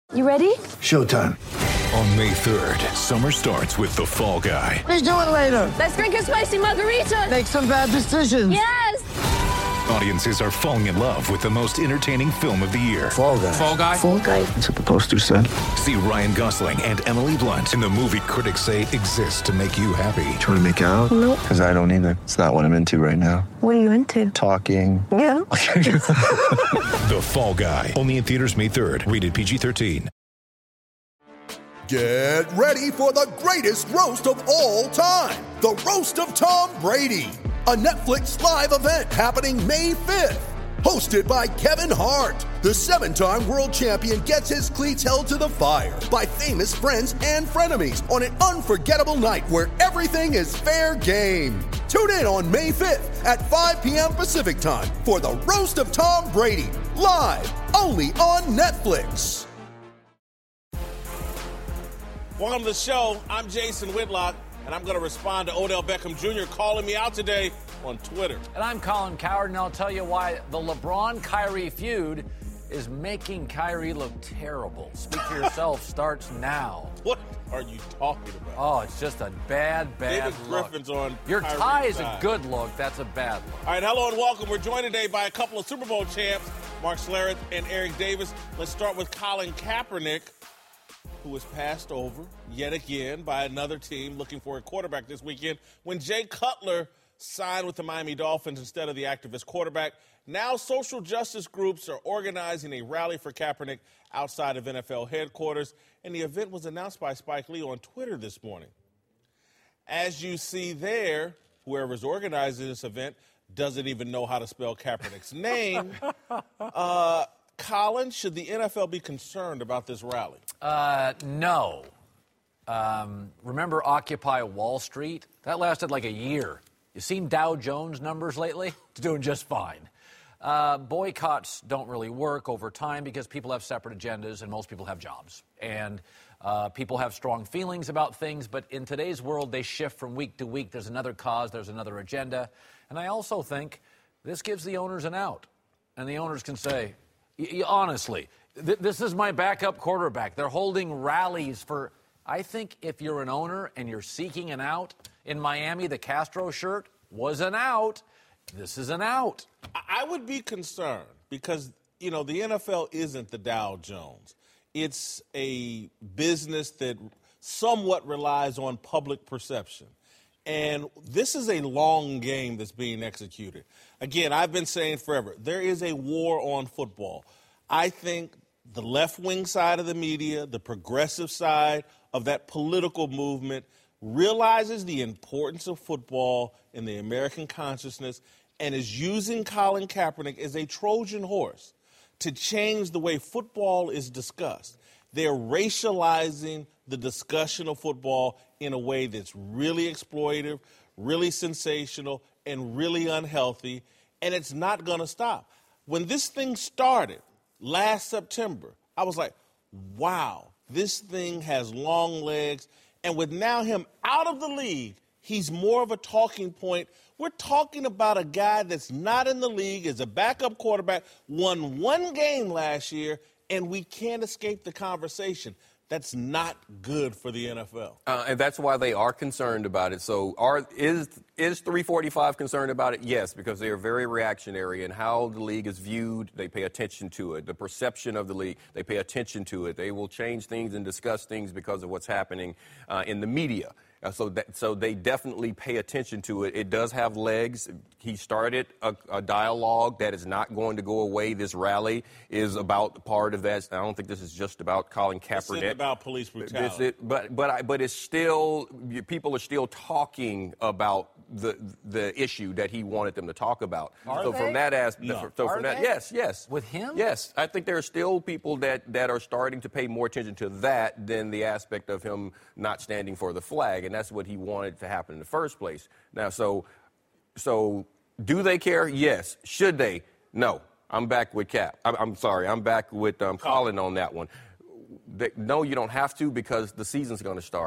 You ready? Showtime. On May 3rd, summer starts with The Fall Guy. Let's do it later. Let's drink a spicy margarita. Make some bad decisions. Yes. Audiences are falling in love with the most entertaining film of the year. Fall Guy. Fall Guy? Fall Guy. That's what the poster said. See Ryan Gosling and Emily Blunt in the movie critics say exists to make you happy. Trying to make it out? Nope. Because I don't either. It's not what I'm into right now. What are you into? Talking. Yeah. The Fall Guy. Only in theaters May 3rd. Rated PG-13. Get ready for the greatest roast of all time. The Roast of Tom Brady. A Netflix live event happening May 5th. Hosted by Kevin Hart. The 7-time world champion gets his cleats held to the fire by famous friends and frenemies on an unforgettable night where everything is fair game. Tune in on May 5th at 5 p.m. Pacific time for the Roast of Tom Brady. Live only on Netflix. Welcome to the show. I'm Jason Whitlock, and I'm going to respond to Odell Beckham Jr. calling me out today on Twitter. And I'm Colin Cowherd, and I'll tell you why the LeBron-Kyrie feud is making Kyrie look terrible. Speak for yourself starts now. What are you talking about? Oh, it's just a bad David look. Griffin's on Your Kyrie's tie is side. a good look. That's a bad look. All right, hello and welcome. We're joined today by a couple of Super Bowl champs, Mark Schlereth and Eric Davis. Let's start with Colin Kaepernick, who was passed over yet again by another team looking for a quarterback this weekend when Jay Cutler signed with the Miami Dolphins instead of the activist quarterback. Now social justice groups are organizing a rally for Kaepernick outside of NFL headquarters, and the event was announced by Spike Lee on Twitter this morning. As you see there, whoever's organizing this event doesn't even know how to spell Kaepernick's name. Colin, should the NFL be concerned about this rally? No. Remember Occupy Wall Street? That lasted like a year. You seen Dow Jones numbers lately? It's doing just fine. Boycotts don't really work over time because people have separate agendas and most people have jobs. And people have strong feelings about things, but in today's world, they shift from week to week. There's another cause, there's another agenda. And I also think this gives the owners an out. And the owners can say, honestly, this is my backup quarterback. They're holding rallies for, I think if you're an owner and you're seeking an out, in Miami, the Castro shirt was an out. This is an out. I would be concerned because, the NFL isn't the Dow Jones. It's a business that somewhat relies on public perception. And this is a long game that's being executed. Again, I've been saying forever, there is a war on football. I think the left-wing side of the media, the progressive side of that political movement, realizes the importance of football in the American consciousness and is using Colin Kaepernick as a Trojan horse to change the way football is discussed. They're racializing the discussion of football in a way that's really exploitive, really sensational, and really unhealthy, and it's not going to stop. When this thing started last September, I was like, wow, this thing has long legs. And with now him out of the league, he's more of a talking point. We're talking about a guy that's not in the league, is a backup quarterback, won one game last year, and we can't escape the conversation. That's not good for the NFL. And that's why they are concerned about it. So is 345 concerned about it? Yes, because they are very reactionary in how the league is viewed. They pay attention to it. The perception of the league, they pay attention to it. They will change things and discuss things because of what's happening in the media. So they definitely pay attention to it. It does have legs. He started a dialogue that is not going to go away. This rally is about part of that. I don't think this is just about Colin Kaepernick. It's about police brutality. But it's still, people are still talking about the issue that he wanted them to talk about. From that aspect, yes. With him? Yes. I think there are still people that are starting to pay more attention to that than the aspect of him not standing for the flag. And that's what he wanted to happen in the first place. Now, so do they care? Yes. Should they? No. I'm back with Cap. I'm sorry. I'm back with Colin on that one. No, you don't have to because the season's going to start.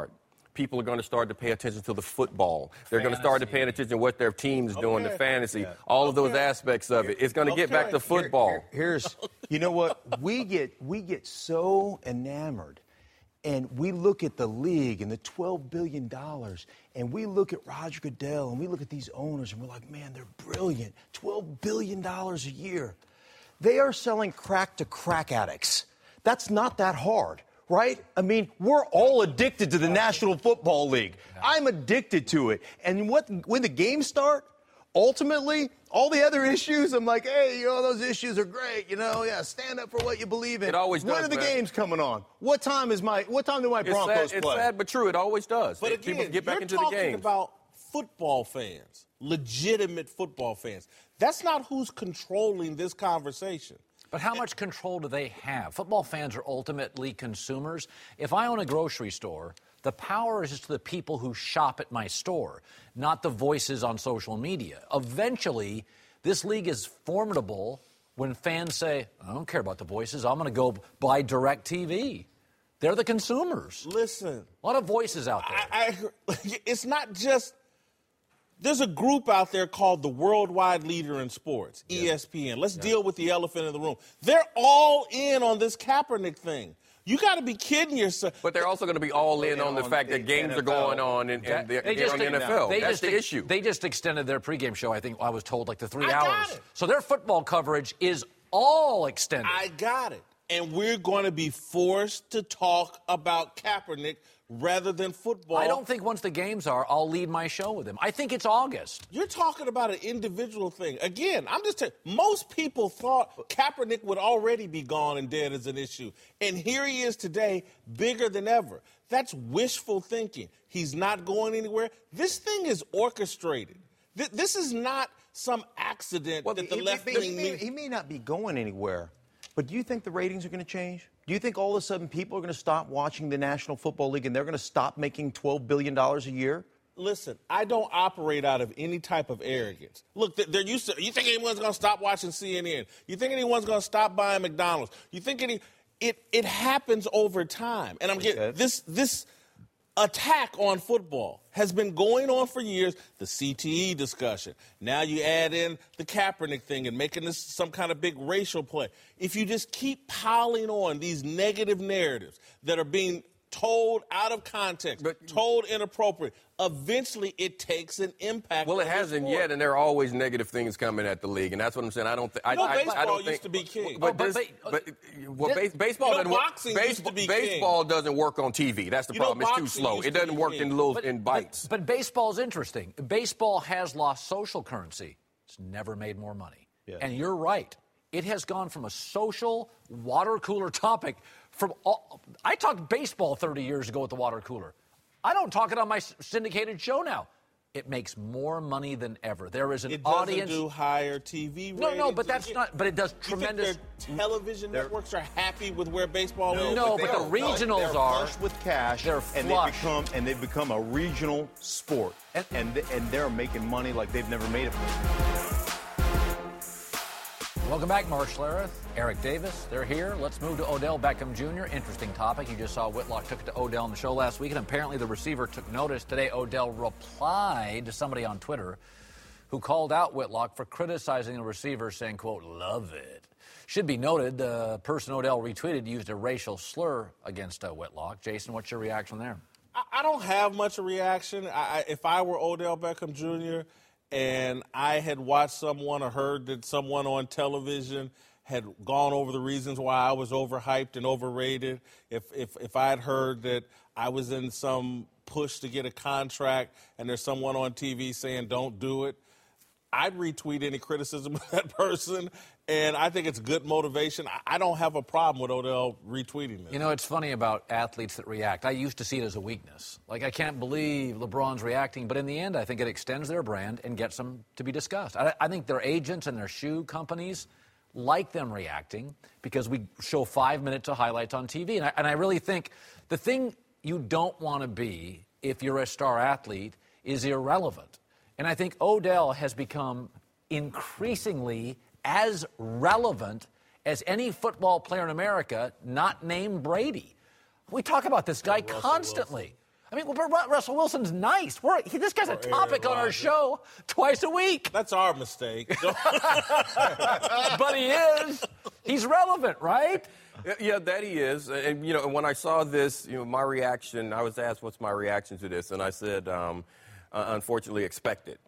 people are going to start to pay attention to the football. They're going to start to pay attention to what their team's doing, the fantasy, all of those aspects of it. It's going to get back to football. Here's, you know what? We get so enamored. And we look at the league and the $12 billion, and we look at Roger Goodell, and we look at these owners, and we're like, man, they're brilliant. $12 billion a year. They are selling crack to crack addicts. That's not that hard, right? I mean, we're all addicted to the National Football League. I'm addicted to it. And when the games start, ultimately, all the other issues, I'm like, hey, you know, those issues are great. You know, stand up for what you believe in. It always does. When are the games coming on? What time do my Broncos play? It's sad, but true. It always does. But again, people get back into the you're talking games. about football fans, legitimate football fans. That's not who's controlling this conversation. But how much control do they have? Football fans are ultimately consumers. If I own a grocery store, the power is to the people who shop at my store, not the voices on social media. Eventually, this league is formidable when fans say, I don't care about the voices. I'm going to go buy DirecTV. They're the consumers. Listen. A lot of voices out there. It's not just... There's a group out there called the Worldwide Leader in Sports, ESPN. Let's deal with the elephant in the room. They're all in on this Kaepernick thing. You got to be kidding yourself. But they're also going to be all in on the fact that games are going on and they're on the NFL. That's the issue. They just extended their pregame show, I think I was told, like to 3 hours. So their football coverage is all extended. I got it. And we're going to be forced to talk about Kaepernick rather than football. I don't think once the games are, I'll lead my show with him. I think it's August. You're talking about an individual thing. Again, I'm just telling you, most people thought Kaepernick would already be gone and dead as an issue. And here he is today, bigger than ever. That's wishful thinking. He's not going anywhere. This thing is orchestrated. This is not some accident that the left wing... He may not be going anywhere. But do you think the ratings are going to change? Do you think all of a sudden people are going to stop watching the National Football League and they're going to stop making $12 billion a year? Listen, I don't operate out of any type of arrogance. Look, they're used to. You think anyone's going to stop watching CNN? You think anyone's going to stop buying McDonald's? You think it happens over time? And I'm getting this attack on football has been going on for years. The CTE discussion. Now you add in the Kaepernick thing and making this some kind of big racial play. If you just keep piling on these negative narratives that are being told out of context, told inappropriate, eventually it takes an impact. Well, it hasn't yet, and there are always negative things coming at the league, and that's what I'm saying. I don't think. Baseball used to be king. Baseball doesn't work on TV. That's the problem. It's too slow. It doesn't work in bites. But baseball's interesting. Baseball has lost social currency. It's never made more money. Yeah. And you're right. It has gone from a social water cooler topic. I talked baseball 30 years ago at the water cooler. I don't talk it on my syndicated show now. It makes more money than ever. There is an audience. It doesn't do higher TV ratings. No, but that's not. But it does tremendous. Their television networks are happy with where baseball is. No, but the regionals are flush with cash. They're flush. And they've become a regional sport, and they're making money like they've never made it before. Welcome back, Mark Schlereth, Eric Davis. They're here. Let's move to Odell Beckham Jr. Interesting topic. You just saw Whitlock took it to Odell on the show last week, and apparently the receiver took notice. Today, Odell replied to somebody on Twitter who called out Whitlock for criticizing the receiver, saying, quote, love it. Should be noted, the person Odell retweeted used a racial slur against Whitlock. Jason, what's your reaction there? I don't have much of a reaction. If I were Odell Beckham Jr., and I had watched someone or heard that someone on television had gone over the reasons why I was overhyped and overrated, if I had heard that I was in some push to get a contract and there's someone on TV saying don't do it, I'd retweet any criticism of that person, and I think it's good motivation. I don't have a problem with Odell retweeting this. You know, it's funny about athletes that react. I used to see it as a weakness. Like, I can't believe LeBron's reacting, but in the end, I think it extends their brand and gets them to be discussed. I think their agents and their shoe companies like them reacting because we show 5 minutes of highlights on TV. And I really think the thing you don't want to be if you're a star athlete is irrelevant. And I think Odell has become increasingly as relevant as any football player in America not named Brady. We talk about this guy constantly. I mean, Russell Wilson's nice. This guy's a topic on our show twice a week. That's our mistake. But he is. He's relevant, right? Yeah, that he is. And, when I saw this, my reaction, I was asked what's my reaction to this, and I said, unfortunately, expect it.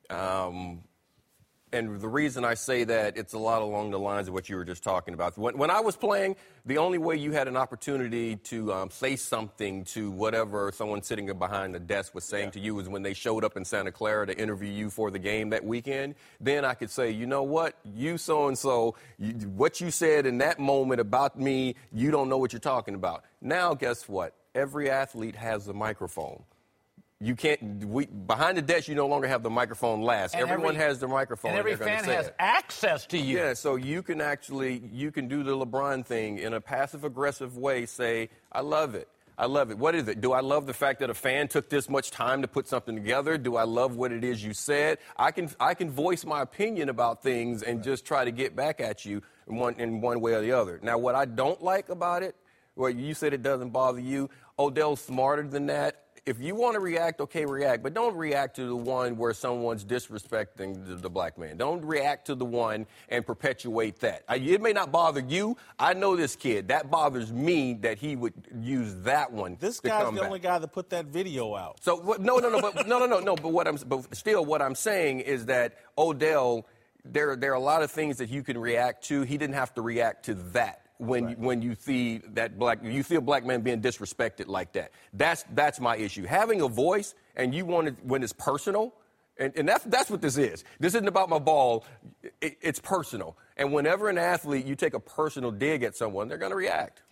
And the reason I say that, it's a lot along the lines of what you were just talking about. When I was playing, the only way you had an opportunity to say something to whatever someone sitting behind the desk was saying to you was when they showed up in Santa Clara to interview you for the game that weekend. Then I could say, you know what, you so-and-so, what you said in that moment about me, you don't know what you're talking about. Now, guess what? Every athlete has a microphone. You can't. Behind the desk, you no longer have the microphone last. And everyone has the microphone. And every fan has access to you. Yeah, so you can do the LeBron thing in a passive-aggressive way. Say, I love it. I love it. What is it? Do I love the fact that a fan took this much time to put something together? Do I love what it is you said? I can voice my opinion about things and just try to get back at you in one way or the other. Now, what I don't like about it, well, you said it doesn't bother you. Odell's smarter than that. If you want to react, okay, react. But don't react to the one where someone's disrespecting the black man. Don't react to the one and perpetuate that. It may not bother you. I know this kid. That bothers me that he would use that one. This guy's the only guy that put that video out. So no. But still, what I'm saying is that Odell, there are a lot of things that you can react to. He didn't have to react to that. When you see you see a black man being disrespected like that. That's my issue. Having a voice and you want it when it's personal, and that's what this is. This isn't about my ball. It's personal. And whenever an athlete, you take a personal dig at someone, they're going to react.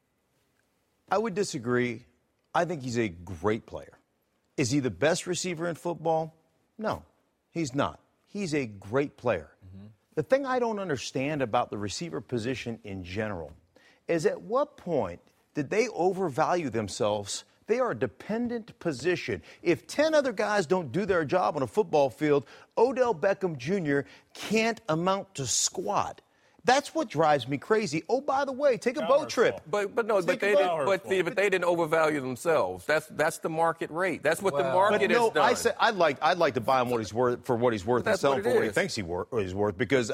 I would disagree. I think he's a great player. Is he the best receiver in football? No, he's not. He's a great player. Mm-hmm. The thing I don't understand about the receiver position in general is at what point did they overvalue themselves? They are a dependent position. If 10 other guys don't do their job on a football field, Odell Beckham Jr. can't amount to squat. That's what drives me crazy. Oh, by the way, take a boat trip. But they didn't overvalue themselves. That's the market rate. That's what the market has done. I said I'd like to buy him what he's worth for what he's worth and sell him for what he thinks he's worth. Because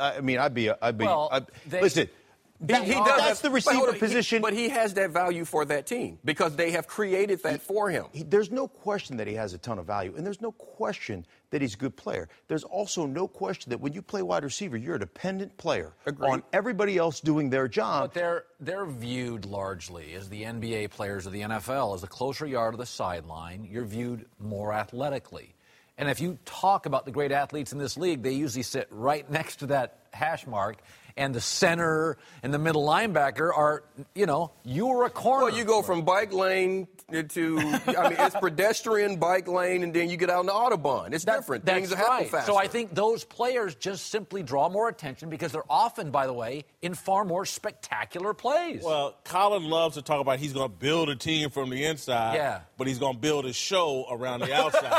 listen. That's the receiver position. But he has that value for that team because they have created that for him. There's no question that he has a ton of value, and there's no question that he's a good player. There's also no question that when you play wide receiver, you're a dependent player on everybody else doing their job. But they're viewed largely as the NBA players of the NFL. As the closer you are to the sideline, you're viewed more athletically. And if you talk about the great athletes in this league, they usually sit right next to that hash mark. And the center and the middle linebacker are, you're a corner. Well, you go from bike lane to, it's pedestrian, bike lane, and then you get out on the Autobahn. It's different. Things happen faster. So I think those players just simply draw more attention because they're often, by the way, in far more spectacular plays. Well, Colin loves to talk about he's going to build a team from the inside, but he's going to build a show around the outside.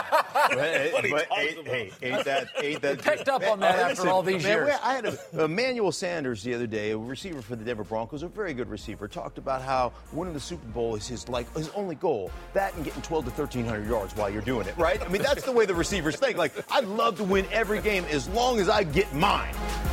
Ain't that picked up on that after all these years. I had Emmanuel Sanders the other day, a receiver for the Denver Broncos, a very good receiver, talked about how winning the Super Bowl is his only goal. That and getting 1,200 to 1,300 yards while you're doing it, right? I mean, that's the way the receivers think. Like, I'd love to win every game as long as I get mine.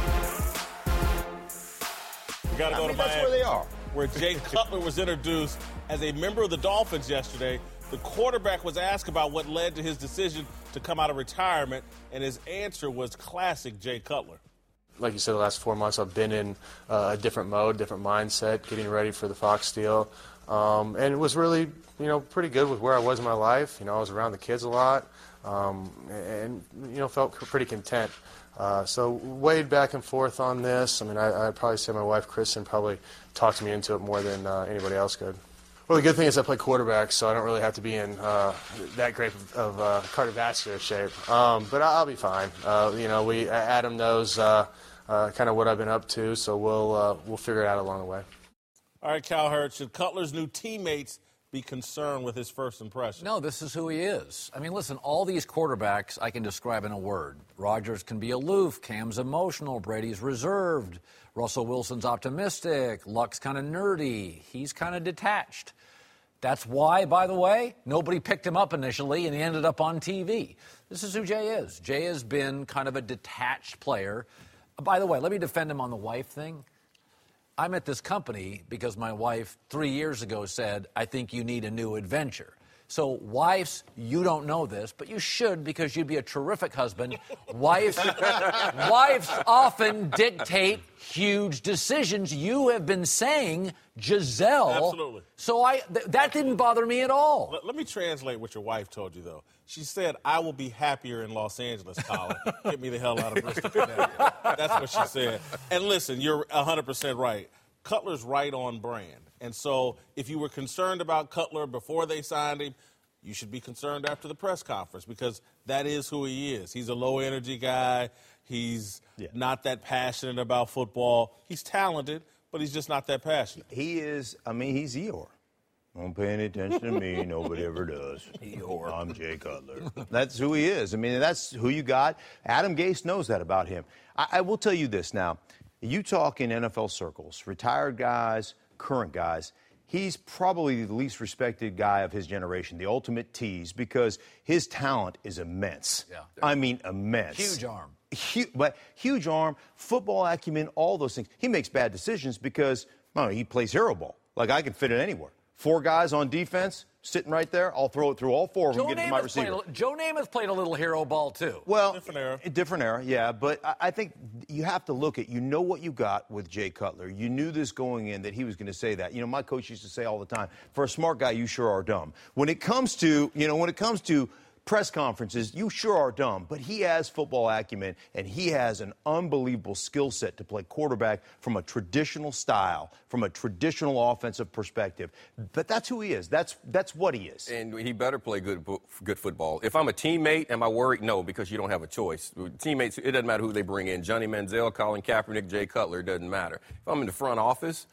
We got to go to Miami. That's where they are. Where Jay Cutler was introduced as a member of the Dolphins yesterday. The quarterback was asked about what led to his decision to come out of retirement, and his answer was classic Jay Cutler. Like you said, the last 4 months I've been in a different mode, different mindset, getting ready for the Fox deal. And it was really, pretty good with where I was in my life. I was around the kids a lot and felt pretty content. So weighed back and forth on this. I'd probably say my wife, Kristen, probably talked me into it more than anybody else could. Well, the good thing is I play quarterback, so I don't really have to be in that great of cardiovascular shape. But I'll be fine. Adam knows kind of what I've been up to, so we'll figure it out along the way. All right, Cal Hurts, should Cutler's new teammates be concerned with his first impression? No, this is who he is. Listen, all these quarterbacks I can describe in a word. Rodgers can be aloof, Cam's emotional, Brady's reserved, Russell Wilson's optimistic, Luck's kind of nerdy, he's kind of detached. That's why, by the way, nobody picked him up initially, and he ended up on TV. This is who Jay is. Jay has been kind of a detached player. By the way, let me defend him on the wife thing. I'm at this company because my wife 3 years ago said, I think you need a new adventure. So wives, you don't know this, but you should because you'd be a terrific husband. Wives often dictate huge decisions. You have been saying Giselle. Absolutely. So that didn't bother me at all. Let me translate what your wife told you, though. She said, I will be happier in Los Angeles, Colin. Get me the hell out of Bristol, Connecticut. That's what she said. And listen, you're 100% right. Cutler's right on brand. And so if you were concerned about Cutler before they signed him, you should be concerned after the press conference because that is who he is. He's a low-energy guy. He's not that passionate about football. He's talented, but he's just not that passionate. He is, he's Eeyore. Don't pay any attention to me. Nobody ever does. Eeyore. I'm Jay Cutler. That's who he is. That's who you got. Adam Gase knows that about him. I will tell you this now. You talk in NFL circles, retired guys, current guys, he's probably the least respected guy of his generation, the ultimate tease, because his talent is immense. Yeah. Immense. Huge arm. Huge arm, football acumen, all those things. He makes bad decisions because he plays hero ball. Like, I can fit it anywhere. 4 guys on defense, sitting right there. I'll throw it through all 4 of them and get it to my receiver. Joe Namath played a little hero ball, too. Well, different era, yeah. But I think you have to look at, what you got with Jay Cutler. You knew this going in that he was going to say that. My coach used to say all the time, for a smart guy, you sure are dumb. When it comes to press conferences, you sure are dumb, but he has football acumen, and he has an unbelievable skill set to play quarterback from a traditional style, from a traditional offensive perspective. But that's who he is. That's what he is. And he better play good football. If I'm a teammate, am I worried? No, because you don't have a choice. Teammates, it doesn't matter who they bring in. Johnny Manziel, Colin Kaepernick, Jay Cutler, it doesn't matter. If I'm in the front office,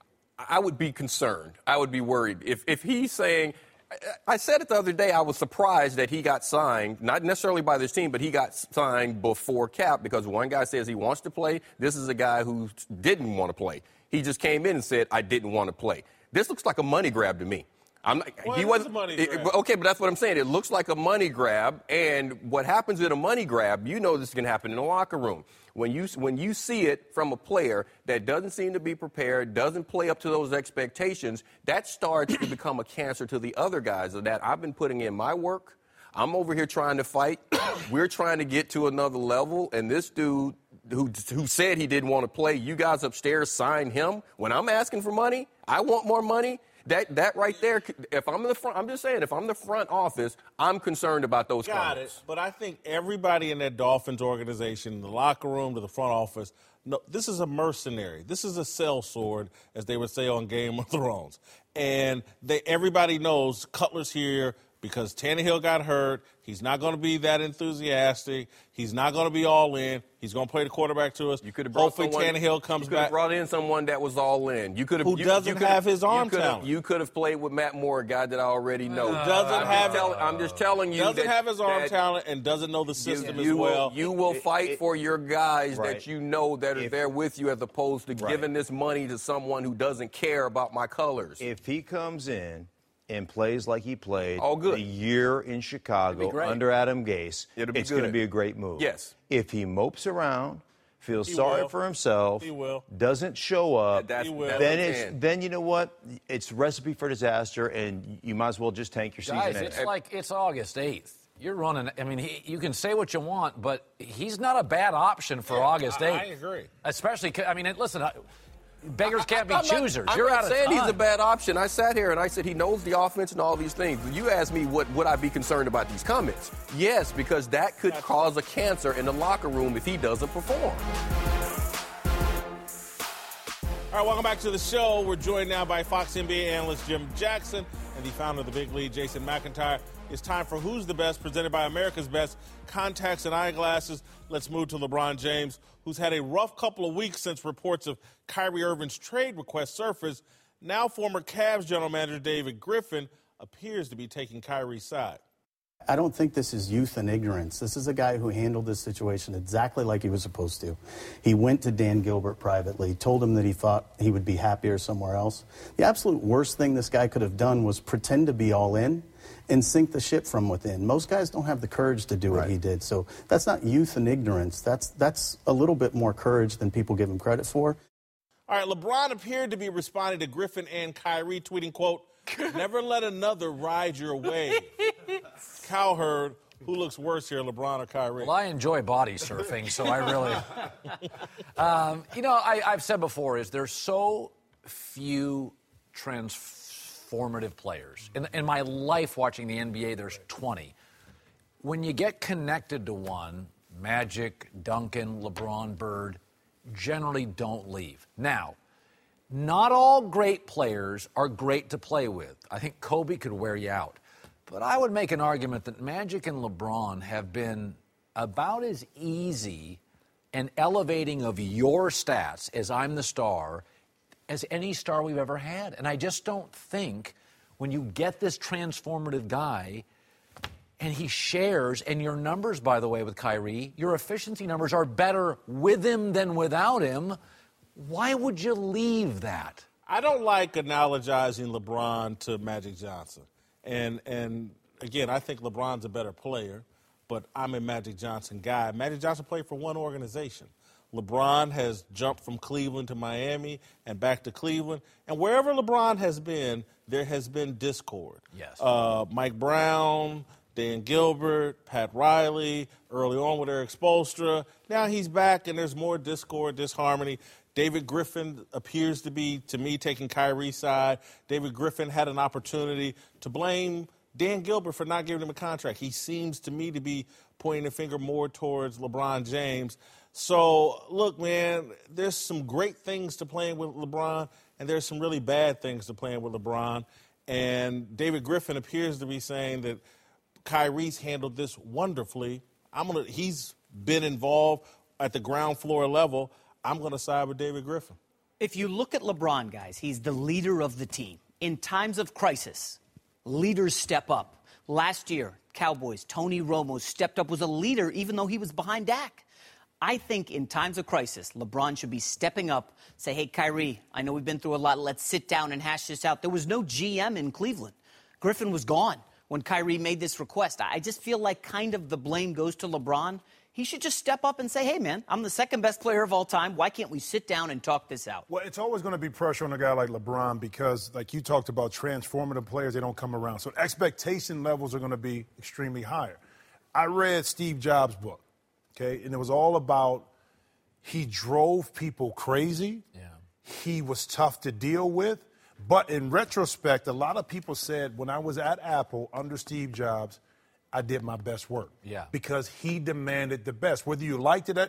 I would be concerned. I would be worried. If he's saying... I said it the other day, I was surprised that he got signed, not necessarily by this team, but he got signed before Cap because one guy says he wants to play. This is a guy who didn't want to play. He just came in and said, I didn't want to play. This looks like a money grab to me. He wasn't a money grab. Okay, but that's what I'm saying. It looks like a money grab, and what happens in a money grab, this can happen in the locker room. When you see it from a player that doesn't seem to be prepared, doesn't play up to those expectations, that starts to become a cancer to the other guys. That I've been putting in my work. I'm over here trying to fight. We're trying to get to another level, and this dude who said he didn't want to play, you guys upstairs signed him. When I'm asking for money, I want more money. That right there, if I'm in the front, I'm just saying, if I'm the front office, I'm concerned about those comments. Got it. But I think everybody in that Dolphins organization, the locker room to the front office, no, this is a mercenary. This is a sellsword, as they would say on Game of Thrones. And everybody knows Cutler's here because Tannehill got hurt. He's not going to be that enthusiastic. He's not going to be all in. He's going to play the quarterback to us. You could have brought Hopefully Tannehill comes back. You could have brought in someone that was all in. Who doesn't have his arm talent. You could have played with Matt Moore, a guy that I already know. I'm just telling you. Doesn't have his arm talent and doesn't know the system as well. You will fight for your guys that you know that are there with you as opposed to giving this money to someone who doesn't care about my colors. If he comes in and plays like he played the year in Chicago under Adam Gase, it's going to be a great move. Yes. If he mopes around, feels sorry for himself, doesn't show up, then you know what? It's recipe for disaster, and you might as well just tank your season. Guys, it's August 8th. You're running. You can say what you want, but he's not a bad option for August 8th. I agree. Especially, listen. Beggars can't be choosers. I'm not saying he's a bad option. I sat here and I said he knows the offense and all these things. You asked me would I be concerned about these comments? Yes, because that could cause a cancer in the locker room if he doesn't perform. All right, welcome back to the show. We're joined now by Fox NBA analyst Jim Jackson and the founder of the Big Lead, Jason McIntyre. It's time for Who's the Best, presented by America's Best Contacts and Eyeglasses. Let's move to LeBron James, who's had a rough couple of weeks since reports of Kyrie Irving's trade request surfaced. Now former Cavs general manager David Griffin appears to be taking Kyrie's side. I don't think this is youth and ignorance. This is a guy who handled this situation exactly like he was supposed to. He went to Dan Gilbert privately, told him that he thought he would be happier somewhere else. The absolute worst thing this guy could have done was pretend to be all in and sink the ship from within. Most guys don't have the courage to do what he did. So that's not youth and ignorance. That's a little bit more courage than people give him credit for. All right, LeBron appeared to be responding to Griffin and Kyrie, tweeting, quote, "Never let another ride your wave." Cowherd, who looks worse here, LeBron or Kyrie? Well, I enjoy body surfing, so I really... I've said before, there's so few transformative players. In my life watching the NBA, there's 20. When you get connected to one, Magic, Duncan, LeBron, Bird, generally don't leave. Now, not all great players are great to play with. I think Kobe could wear you out. But I would make an argument that Magic and LeBron have been about as easy and elevating of your stats as I'm the star as any star we've ever had. And I just don't think when you get this transformative guy and he shares, and your numbers, by the way, with Kyrie, your efficiency numbers are better with him than without him, why would you leave that? I don't like analogizing LeBron to Magic Johnson. And again, I think LeBron's a better player, but I'm a Magic Johnson guy. Magic Johnson played for one organization. LeBron has jumped from Cleveland to Miami and back to Cleveland. And wherever LeBron has been, there has been discord. Yes. Mike Brown, Dan Gilbert, Pat Riley, early on with Eric Spoelstra. Now he's back, and there's more discord, disharmony. David Griffin appears to be, to me, taking Kyrie's side. David Griffin had an opportunity to blame Dan Gilbert for not giving him a contract. He seems to me to be pointing a finger more towards LeBron James. So, look, man, there's some great things to playing with LeBron, and there's some really bad things to playing with LeBron. And David Griffin appears to be saying that Kyrie's handled this wonderfully. He's been involved at the ground floor level. I'm going to side with David Griffin. If you look at LeBron, guys, he's the leader of the team. In times of crisis, leaders step up. Last year, Cowboys, Tony Romo stepped up, was a leader even though he was behind Dak. I think in times of crisis, LeBron should be stepping up, say, hey, Kyrie, I know we've been through a lot. Let's sit down and hash this out. There was no GM in Cleveland. Griffin was gone when Kyrie made this request. I just feel like kind of the blame goes to LeBron. He should just step up and say, hey, man, I'm the second best player of all time. Why can't we sit down and talk this out? Well, it's always going to be pressure on a guy like LeBron because, like you talked about, transformative players, they don't come around. So expectation levels are going to be extremely higher. I read Steve Jobs' book, okay, and it was all about he drove people crazy. Yeah. He was tough to deal with. But in retrospect, a lot of people said when I was at Apple under Steve Jobs, I did my best work. Yeah. Because he demanded the best. Whether you liked it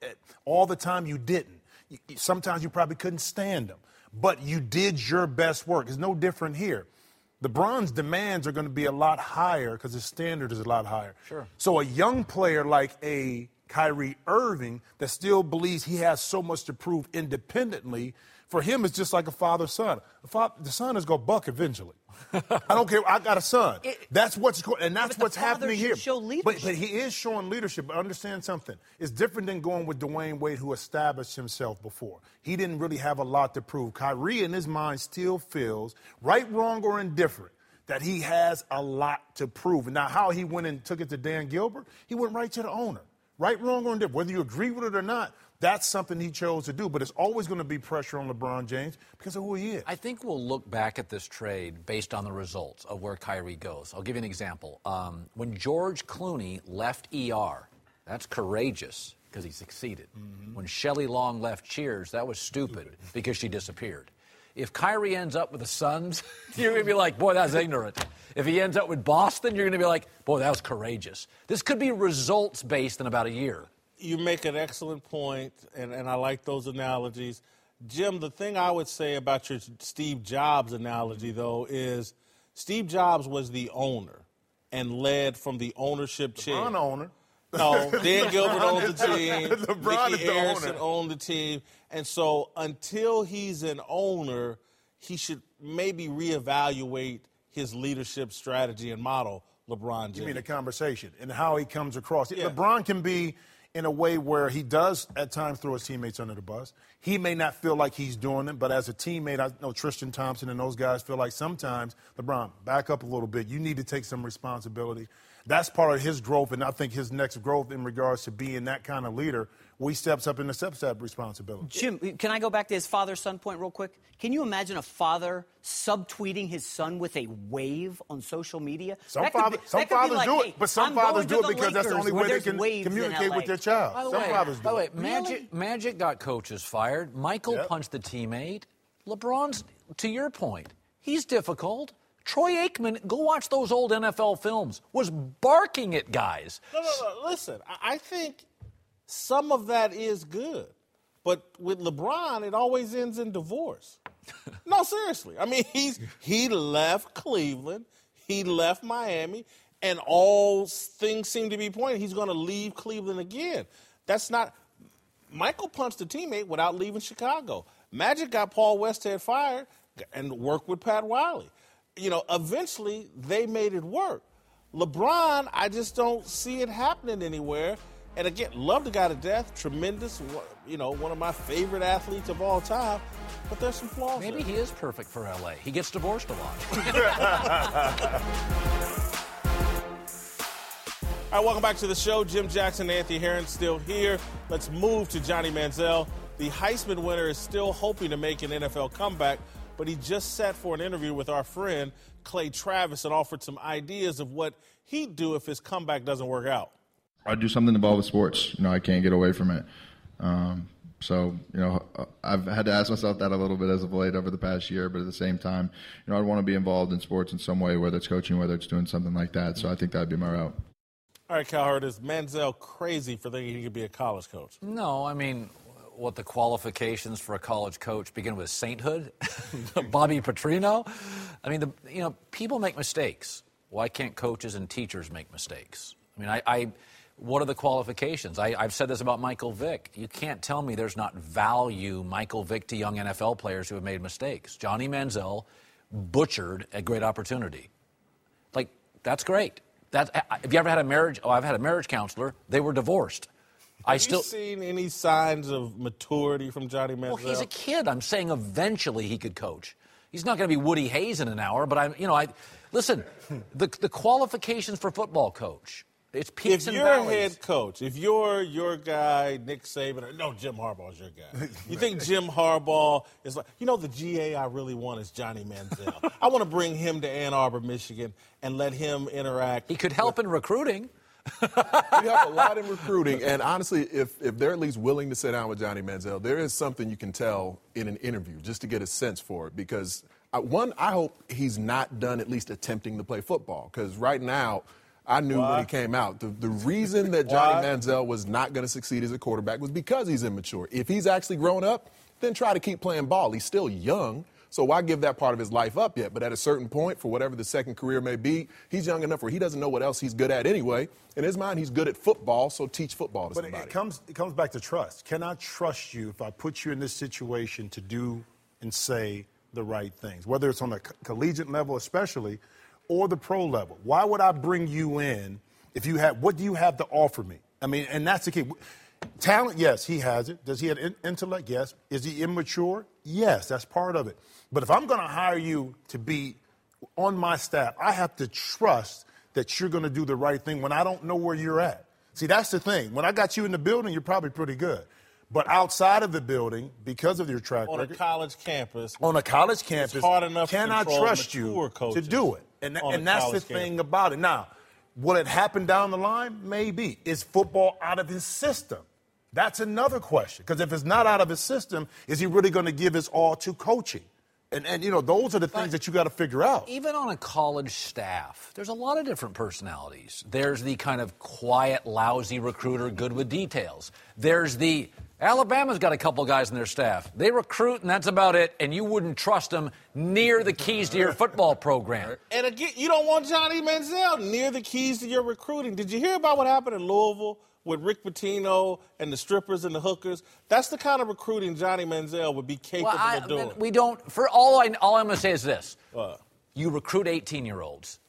all the time, you didn't. Sometimes you probably couldn't stand him. But you did your best work. It's no different here. LeBron's demands are going to be a lot higher because his standard is a lot higher. Sure. So a young player like a Kyrie Irving that still believes he has so much to prove independently, for him it's just like a father-son. The son is going to buck eventually. I don't care. I got a son. That's what's happening here. Show leadership. But he is showing leadership. But understand something. It's different than going with Dwayne Wade, who established himself before. He didn't really have a lot to prove. Kyrie, in his mind, still feels, right, wrong, or indifferent, that he has a lot to prove. And now how he went and took it to Dan Gilbert, he went right to the owner. Right, wrong, or indifferent. Whether you agree with it or not, that's something he chose to do. But it's always going to be pressure on LeBron James because of who he is. I think we'll look back at this trade based on the results of where Kyrie goes. I'll give you an example. When George Clooney left ER, that's courageous because he succeeded. Mm-hmm. When Shelley Long left Cheers, that was stupid because she disappeared. If Kyrie ends up with the Suns, you're going to be like, boy, that's ignorant. If he ends up with Boston, you're going to be like, boy, that was courageous. This could be results-based in about a year. You make an excellent point, and I like those analogies. Jim, the thing I would say about your Steve Jobs analogy, though, is Steve Jobs was the owner and led from the ownership chair. LeBron owner. No, Dan Gilbert owned the team. LeBron Nicky is the Harrison owner. owned the team. And so until he's an owner, he should maybe reevaluate his leadership strategy and model. LeBron James. You mean the conversation and how he comes across. Yeah. LeBron can be in a way where he does at times throw his teammates under the bus. He may not feel like he's doing it, but as a teammate, I know Tristan Thompson and those guys feel like sometimes, LeBron, back up a little bit. You need to take some responsibility. That's part of his growth, and I think his next growth in regards to being that kind of leader, where he steps up and accepts that responsibility. Jim, can I go back to his father-son point real quick? Can you imagine a father subtweeting his son with a wave on social media? Some fathers do it, but some fathers do it because that's the only way they can communicate with their child. By the way, Magic got coaches fired. Michael punched the teammate. LeBron's, to your point, he's difficult. Troy Aikman, go watch those old NFL films, was barking at guys. No. Listen, I think some of that is good. But with LeBron, it always ends in divorce. No, seriously. I mean, he left Cleveland, he left Miami, and all things seem to be pointing he's going to leave Cleveland again. That's not – Michael punched a teammate without leaving Chicago. Magic got Paul Westhead fired and worked with Pat Riley. You know, eventually they made it work. LeBron, I just don't see it happening anywhere. And again, love the guy to death, tremendous, you know, one of my favorite athletes of all time. But there's some flaws. Maybe he is perfect for L.A. He gets divorced a lot. All right, welcome back to the show. Jim Jackson and Anthony Herron still here. Let's move to Johnny Manziel. The Heisman winner is still hoping to make an NFL comeback, but he just sat for an interview with our friend Clay Travis and offered some ideas of what he'd do if his comeback doesn't work out. I'd do something involved with sports. You know, I can't get away from it. So, you know, I've had to ask myself that a little bit as of late over the past year, but at the same time, you know, I'd want to be involved in sports in some way, whether it's coaching, whether it's doing something like that. So I think that'd be my route. All right, Cowherd, is Manziel crazy for thinking he could be a college coach? No, I mean, what the qualifications for a college coach begin with sainthood? Bobby Petrino? I mean, you know, people make mistakes. Why can't coaches and teachers make mistakes? I mean, what are the qualifications? I've said this about Michael Vick. You can't tell me there's not value Michael Vick to young NFL players who have made mistakes. Johnny Manziel butchered a great opportunity. Like, that's great. Have you ever had a marriage? Oh, I've had a marriage counselor. They were divorced. Have you seen any signs of maturity from Johnny Manziel? Well, he's a kid. I'm saying eventually he could coach. He's not going to be Woody Hayes in an hour, but listen, the qualifications for football coach. It's peaks and valleys. If you're a head coach, if you're your guy, Nick Saban, no, Jim Harbaugh's your guy. You think Jim Harbaugh is like, you know, the GA I really want is Johnny Manziel. I want to bring him to Ann Arbor, Michigan, and let him interact. He could help in recruiting. We have a lot in recruiting, and honestly, if they're at least willing to sit down with Johnny Manziel, there is something you can tell in an interview just to get a sense for it. Because, I hope he's not done at least attempting to play football. Because right now, I knew when he came out, the reason that Johnny Manziel was not going to succeed as a quarterback was because he's immature. If he's actually grown up, then try to keep playing ball. He's still young, so why give that part of his life up yet? But at a certain point, for whatever the second career may be, he's young enough where he doesn't know what else he's good at anyway. In his mind, he's good at football, so teach football to somebody. But it comes back to trust. Can I trust you if I put you in this situation to do and say the right things, whether it's on the collegiate level especially or the pro level? Why would I bring you in if you have – what do you have to offer me? I mean, and that's the key. Talent, yes, he has it. Does he have intellect? Yes. Is he immature? Yes, that's part of it. But if I'm going to hire you to be on my staff, I have to trust that you're going to do the right thing when I don't know where you're at. See, that's the thing. When I got you in the building, you're probably pretty good. But outside of the building, because of your track record. On a college campus. It's hard enough can I trust you to do it? And that's the thing about it. Now, will it happen down the line? Maybe. Is football out of his system? That's another question. Because if it's not out of his system, is he really going to give his all to coaching? And you know, those are the things that you got to figure out. Even on a college staff, there's a lot of different personalities. There's the kind of quiet, lousy recruiter, good with details. There's the Alabama's got a couple guys in their staff. They recruit, and that's about it, and you wouldn't trust them near the keys to your football program. And again, you don't want Johnny Manziel near the keys to your recruiting. Did you hear about what happened in Louisville with Rick Pitino and the strippers and the hookers? That's the kind of recruiting Johnny Manziel would be capable of doing. We don't. For all I'm going to say is this: you recruit 18-year-olds.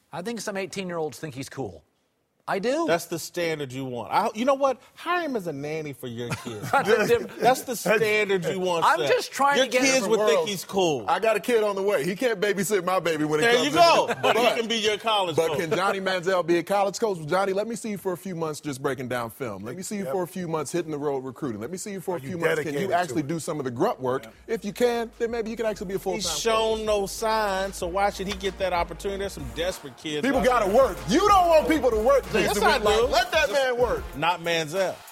I think some 18-year-olds think he's cool. I do. That's the standard you want. You know what? Hire him as a nanny for your kids. That's the standard you want. I'm just trying to get your kids would think he's cool. I got a kid on the way. He can't babysit my baby when it comes. There you go. But he can be your college coach. But can Johnny Manziel be a college coach? Johnny, let me see you for a few months just breaking down film. Let me see you for a few months hitting the road recruiting. Let me see you for a few months. Can you actually do some of the grunt work? Yeah. If you can, then maybe you can actually be a full-time He's shown coach. no signs, so why should he get that opportunity? There's some desperate kids. People got to work. You don't want people to work. Yes, I do. Let that man work. Not Manziel.